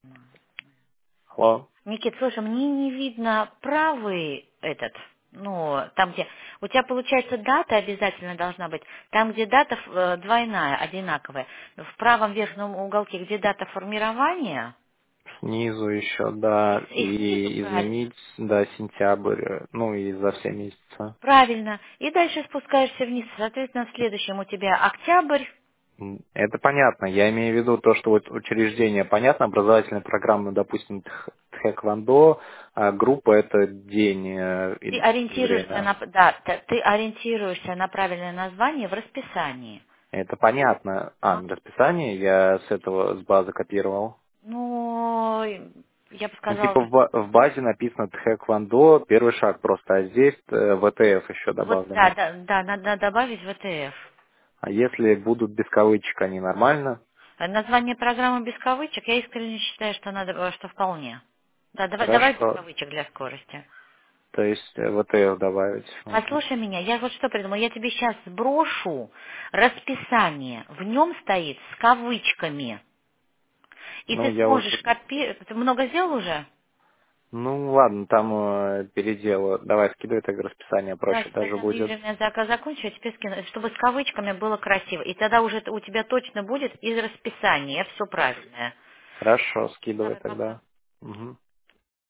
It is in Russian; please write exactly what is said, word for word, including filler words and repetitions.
Алло. Никит, слушай, мне не видно правый этот, ну, там, где... У тебя, получается, дата обязательно должна быть. Там, где дата э, двойная, одинаковая. В правом верхнем уголке, где дата формирования, Снизу еще, и, да, и снизу и правильно. изменить, да, сентябрь, э, ну и за все месяца. Правильно. И дальше спускаешься вниз. Соответственно, в следующем у тебя октябрь. М, Это понятно. Я имею в виду то, что вот учреждение понятно, образовательная программа, допустим, тх- тхэквондо, а группа это день э, Ты и и ориентируешься время. на, да, т- ты ориентируешься на правильное название в расписании. Это понятно. А, на расписание я с этого, с базы копировал. Ну, я бы Ну, сказала, типа в, ба- в базе написано тхэквондо, первый шаг просто, а здесь э, вэ тэ эф еще вот да, добавлено. да, да, надо добавить вэ тэ эф. А если будут без кавычек, они нормально? А название программы без кавычек, я искренне считаю, что надо, э, что вполне. Да, давай, давай без Хорошо. кавычек для скорости. То есть э, вэ тэ эф добавить. Мгм. Послушай меня, я вот что придумала. Я тебе сейчас сброшу расписание. В нем стоит с кавычками. И Ну, ты я уже... сможешь копировать. Ты много сделал уже? Ну, ладно, там э, переделаю. Давай, скидывай так расписание, Да, проще сейчас даже будет. объявленный заказ закончу, а теперь скину, чтобы с кавычками было красиво. И тогда уже т- у тебя точно будет из расписания все правильное. Хорошо, скидывай Давай, пока. тогда. Мгм.